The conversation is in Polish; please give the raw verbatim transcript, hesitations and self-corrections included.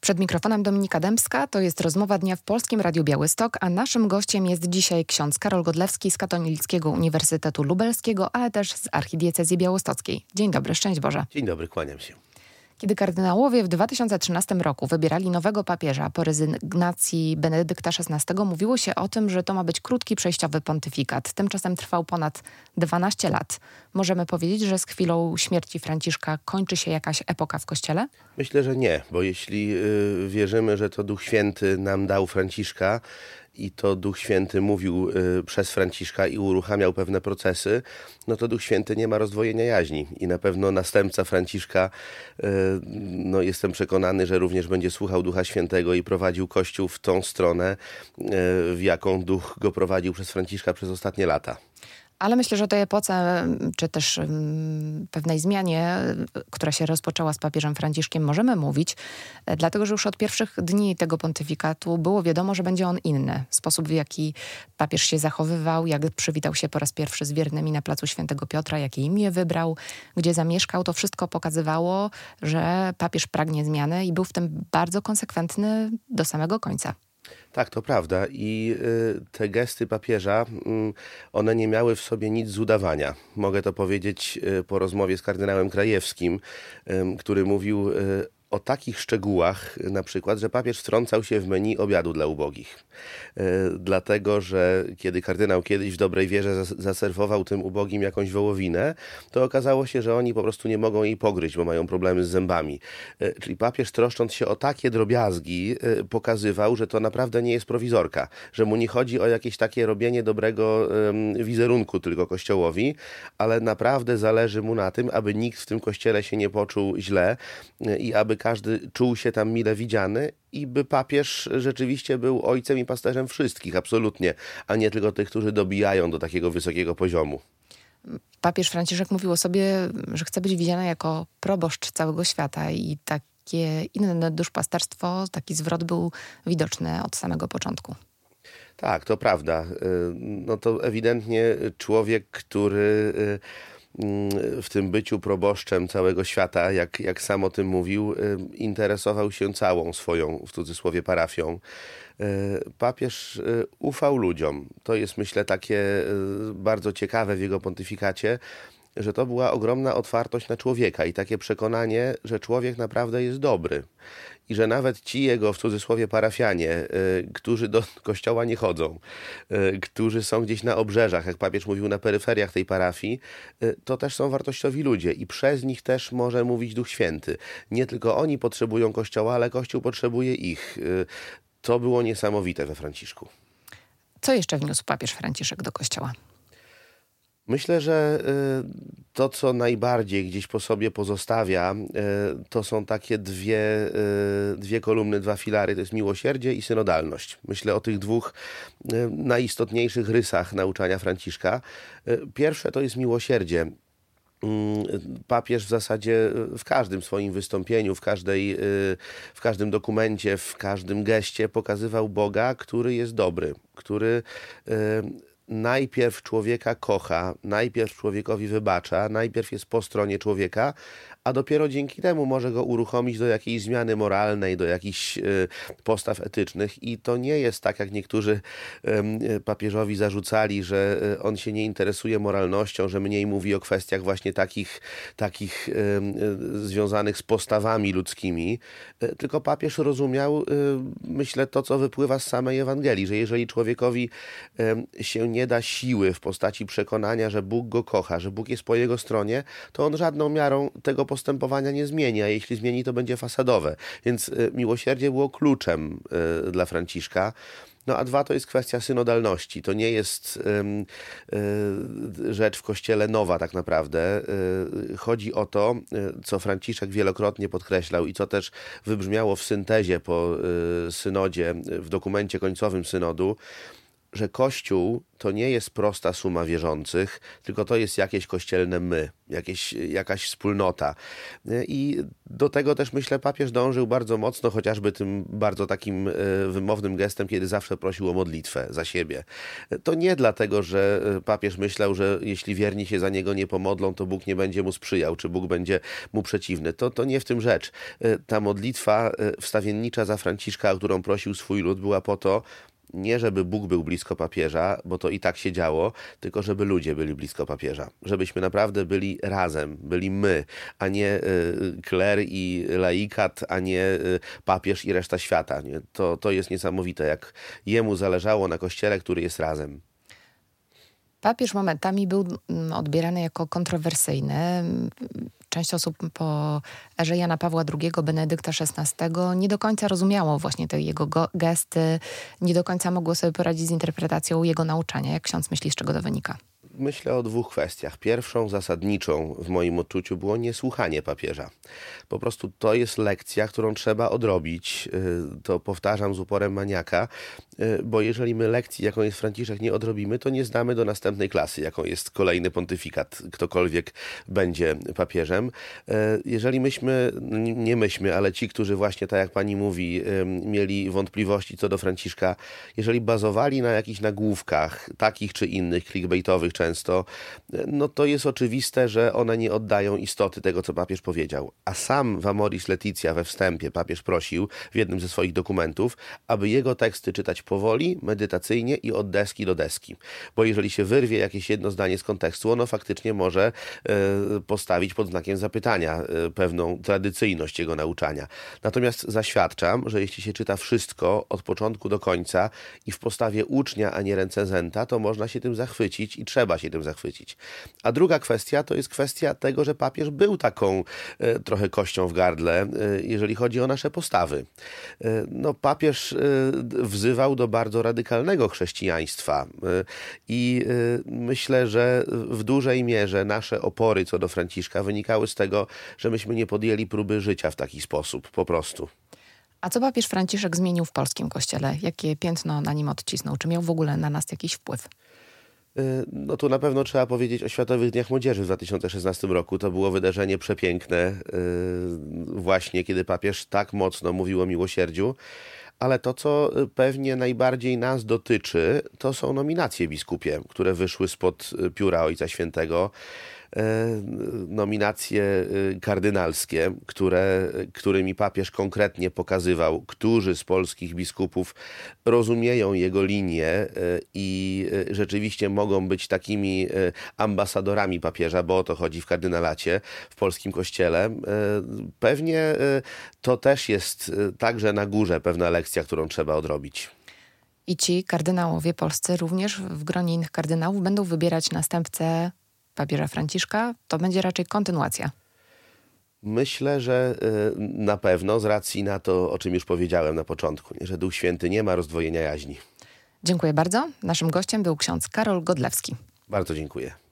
Przed mikrofonem Dominika Dębska, to jest rozmowa dnia w Polskim Radiu Białystok, a naszym gościem jest dzisiaj ksiądz Karol Godlewski z Katolickiego Uniwersytetu Lubelskiego, ale też z Archidiecezji Białostockiej. Dzień dobry, szczęść Boże. Dzień dobry, kłaniam się. Kiedy kardynałowie w dwa tysiące trzynastym roku wybierali nowego papieża po rezygnacji Benedykta szesnastego, mówiło się o tym, że to ma być krótki, przejściowy pontyfikat. Tymczasem trwał ponad dwanaście lat. Możemy powiedzieć, że z chwilą śmierci Franciszka kończy się jakaś epoka w Kościele? Myślę, że nie, bo jeśli y, wierzymy, że to Duch Święty nam dał Franciszka, i to Duch Święty mówił y, przez Franciszka i uruchamiał pewne procesy, no to Duch Święty nie ma rozdwojenia jaźni. I na pewno następca Franciszka, y, no jestem przekonany, że również będzie słuchał Ducha Świętego i prowadził Kościół w tą stronę, y, w jaką Duch go prowadził przez Franciszka przez ostatnie lata. Ale myślę, że o tej epoce, czy też um, pewnej zmianie, która się rozpoczęła z papieżem Franciszkiem, możemy mówić, dlatego że już od pierwszych dni tego pontyfikatu było wiadomo, że będzie on inny. Sposób, w jaki papież się zachowywał, jak przywitał się po raz pierwszy z wiernymi na placu Świętego Piotra, jakie imię wybrał, gdzie zamieszkał, to wszystko pokazywało, że papież pragnie zmiany i był w tym bardzo konsekwentny do samego końca. Tak, to prawda i y, te gesty papieża, y, one nie miały w sobie nic z udawania. Mogę to powiedzieć y, po rozmowie z kardynałem Krajewskim, y, który mówił y, o takich szczegółach, na przykład, że papież wtrącał się w menu obiadu dla ubogich. Yy, dlatego, że kiedy kardynał kiedyś w dobrej wierze zas- zaserwował tym ubogim jakąś wołowinę, to okazało się, że oni po prostu nie mogą jej pogryźć, bo mają problemy z zębami. Yy, czyli papież, troszcząc się o takie drobiazgi, yy, pokazywał, że to naprawdę nie jest prowizorka, że mu nie chodzi o jakieś takie robienie dobrego yy, wizerunku tylko Kościołowi, ale naprawdę zależy mu na tym, aby nikt w tym kościele się nie poczuł źle yy, i aby każdy czuł się tam mile widziany i by papież rzeczywiście był ojcem i pasterzem wszystkich, absolutnie, a nie tylko tych, którzy dobijają do takiego wysokiego poziomu. Papież Franciszek mówił o sobie, że chce być widziany jako proboszcz całego świata i takie inne duszpasterstwo, taki zwrot był widoczny od samego początku. Tak, to prawda. No to ewidentnie człowiek, który w tym byciu proboszczem całego świata, jak, jak sam o tym mówił, interesował się całą swoją, w cudzysłowie, parafią. Papież ufał ludziom. To jest, myślę, takie bardzo ciekawe w jego pontyfikacie, że to była ogromna otwartość na człowieka i takie przekonanie, że człowiek naprawdę jest dobry. I że nawet ci jego, w cudzysłowie, parafianie, y, którzy do kościoła nie chodzą, y, którzy są gdzieś na obrzeżach, jak papież mówił, na peryferiach tej parafii, y, to też są wartościowi ludzie i przez nich też może mówić Duch Święty. Nie tylko oni potrzebują kościoła, ale Kościół potrzebuje ich. Y, to było niesamowite we Franciszku. Co jeszcze wniósł papież Franciszek do kościoła? Myślę, że y, to, co najbardziej gdzieś po sobie pozostawia, y, to są takie dwie, y, dwie kolumny, dwa filary. To jest miłosierdzie i synodalność. Myślę o tych dwóch y, najistotniejszych rysach nauczania Franciszka. Y, pierwsze to jest miłosierdzie. Papież w zasadzie w każdym swoim wystąpieniu, w, każdej, w każdym dokumencie, w każdym geście pokazywał Boga, który jest dobry, który najpierw człowieka kocha, najpierw człowiekowi wybacza, najpierw jest po stronie człowieka, a dopiero dzięki temu może go uruchomić do jakiejś zmiany moralnej, do jakichś y, postaw etycznych. I to nie jest tak, jak niektórzy y, papieżowi zarzucali, że y, on się nie interesuje moralnością, że mniej mówi o kwestiach właśnie takich, takich y, y, związanych z postawami ludzkimi. Y, tylko papież rozumiał, y, myślę, to, co wypływa z samej Ewangelii, że jeżeli człowiekowi y, się nie da siły w postaci przekonania, że Bóg go kocha, że Bóg jest po jego stronie, to on żadną miarą tego postępowania nie zmieni, a jeśli zmieni, to będzie fasadowe. Więc y, miłosierdzie było kluczem y, dla Franciszka. No a dwa to jest kwestia synodalności. To nie jest y, y, rzecz w Kościele nowa tak naprawdę. Y, chodzi o to, y, co Franciszek wielokrotnie podkreślał i co też wybrzmiało w syntezie po y, synodzie, w dokumencie końcowym synodu, że Kościół to nie jest prosta suma wierzących, tylko to jest jakieś kościelne my, jakieś, jakaś wspólnota. I do tego też, myślę, papież dążył bardzo mocno, chociażby tym bardzo takim wymownym gestem, kiedy zawsze prosił o modlitwę za siebie. To nie dlatego, że papież myślał, że jeśli wierni się za niego nie pomodlą, to Bóg nie będzie mu sprzyjał, czy Bóg będzie mu przeciwny. To, to nie w tym rzecz. Ta modlitwa wstawiennicza za Franciszka, o którą prosił swój lud, była po to, nie żeby Bóg był blisko papieża, bo to i tak się działo, tylko żeby ludzie byli blisko papieża. Żebyśmy naprawdę byli razem, byli my, a nie y, kler i laikat, a nie y, papież i reszta świata. Nie? To, to jest niesamowite, jak jemu zależało na Kościele, który jest razem. Papież momentami był odbierany jako kontrowersyjny. Część osób po erze Jana Pawła drugiego, Benedykta szesnastego nie do końca rozumiało właśnie te jego gesty, nie do końca mogło sobie poradzić z interpretacją jego nauczania. Jak ksiądz myśli, z czego to wynika? Myślę o dwóch kwestiach. Pierwszą, zasadniczą w moim odczuciu było niesłuchanie papieża. Po prostu to jest lekcja, którą trzeba odrobić. To powtarzam z uporem maniaka, bo jeżeli my lekcji, jaką jest Franciszek, nie odrobimy, to nie zdamy do następnej klasy, jaką jest kolejny pontyfikat, ktokolwiek będzie papieżem. Jeżeli myśmy, nie myśmy, ale ci, którzy właśnie, tak jak pani mówi, mieli wątpliwości co do Franciszka, jeżeli bazowali na jakichś nagłówkach, takich czy innych, clickbaitowych często, no to jest oczywiste, że one nie oddają istoty tego, co papież powiedział. A sam w Amoris Laetitia we wstępie papież prosił w jednym ze swoich dokumentów, aby jego teksty czytać powoli, medytacyjnie i od deski do deski. Bo jeżeli się wyrwie jakieś jedno zdanie z kontekstu, ono faktycznie może e, postawić pod znakiem zapytania e, pewną tradycyjność jego nauczania. Natomiast zaświadczam, że jeśli się czyta wszystko od początku do końca i w postawie ucznia, a nie recenzenta, to można się tym zachwycić i trzeba się tym zachwycić. A druga kwestia to jest kwestia tego, że papież był taką e, trochę kością w gardle, e, jeżeli chodzi o nasze postawy. E, no papież e, wzywał do bardzo radykalnego chrześcijaństwa e, i e, myślę, że w dużej mierze nasze opory co do Franciszka wynikały z tego, że myśmy nie podjęli próby życia w taki sposób, po prostu. A co papież Franciszek zmienił w polskim kościele? Jakie piętno na nim odcisnął? Czy miał w ogóle na nas jakiś wpływ? No tu na pewno trzeba powiedzieć o Światowych Dniach Młodzieży w dwa tysiące szesnastym roku. To było wydarzenie przepiękne, właśnie kiedy papież tak mocno mówił o miłosierdziu. Ale to, co pewnie najbardziej nas dotyczy, to są nominacje biskupie, które wyszły spod pióra Ojca Świętego. Nominacje kardynalskie, które, którymi papież konkretnie pokazywał, którzy z polskich biskupów rozumieją jego linię i rzeczywiście mogą być takimi ambasadorami papieża, bo o to chodzi w kardynalacie w polskim kościele. Pewnie to też jest także na górze pewna lekcja, którą trzeba odrobić. I ci kardynałowie polscy również w gronie innych kardynałów będą wybierać następcę papieża Franciszka, to będzie raczej kontynuacja. Myślę, że na pewno z racji na to, o czym już powiedziałem na początku, że Duch Święty nie ma rozdwojenia jaźni. Dziękuję bardzo. Naszym gościem był ksiądz Karol Godlewski. Bardzo dziękuję.